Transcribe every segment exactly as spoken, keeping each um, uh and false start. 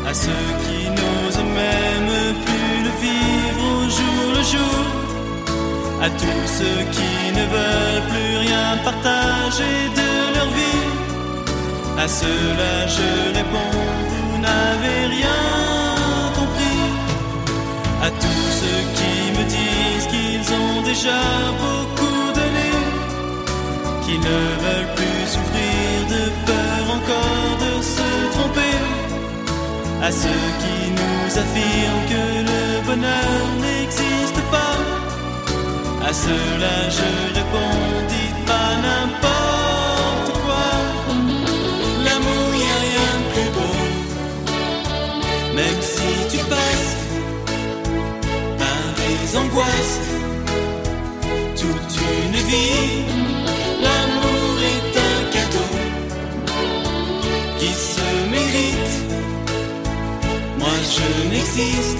à ceux qui n'osent même plus le vivre au jour le jour, à tous ceux qui ne veulent plus rien partager de leur vie. À ceux-là je réponds, vous n'avez rien compris. À tous ceux qui me disent qu'ils ont déjà beaucoup donné, qui ne veulent plus souffrir de peur encore de se tromper, à ceux qui nous affirment que le bonheur n'existe pas, à ceux-là je réponds, dites pas n'importe quoi. L'amour, y a rien de plus beau, même si tu passes par des angoisses toute une vie. L'amour est un cadeau qui se mérite. Moi je n'existe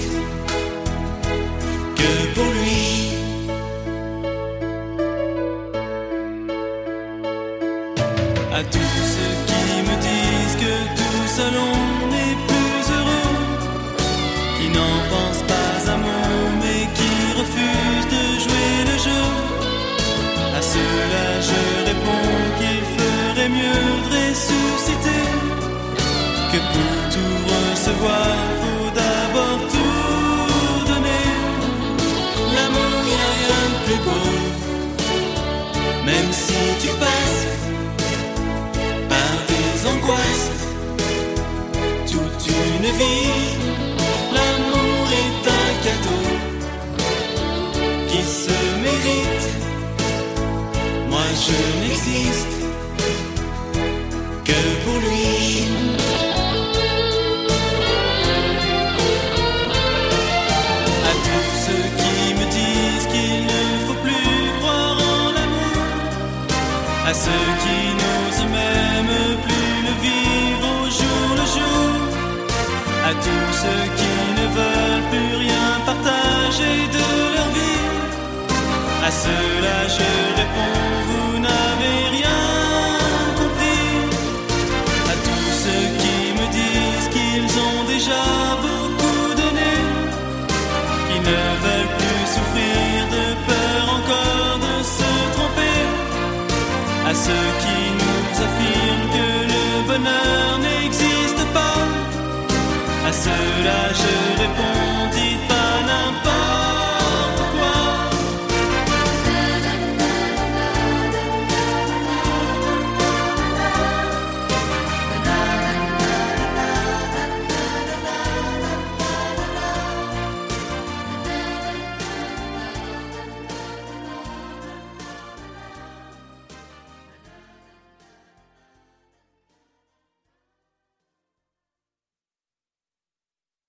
que pour lui. À tous ceux qui me disent que tout seul on est plus heureux, qui n'en pensent pas un mot mais qui refusent de jouer le jeu, à ceux-là je réponds qu'il ferait mieux de ressusciter, que pour tout recevoir faut d'abord tout donner. L'amour, y a rien de plus beau, même si tu passes par des angoisses toute une vie. L'amour est un cadeau qui se mérite. Moi je n'existe que pour lui. À tous ceux qui me disent qu'il ne faut plus croire en l'amour, à ceux qui n'osent même plus le vivre au jour le jour, à tous ceux qui ne veulent plus rien partager de leur vie, à ceux-là je réponds, vous n'avez rien compris. À tous ceux qui me disent qu'ils ont déjà beaucoup donné, qui ne veulent plus souffrir de peur encore de se tromper, à ceux qui nous affirment que le bonheur n'existe pas, à ceux-là je réponds, dites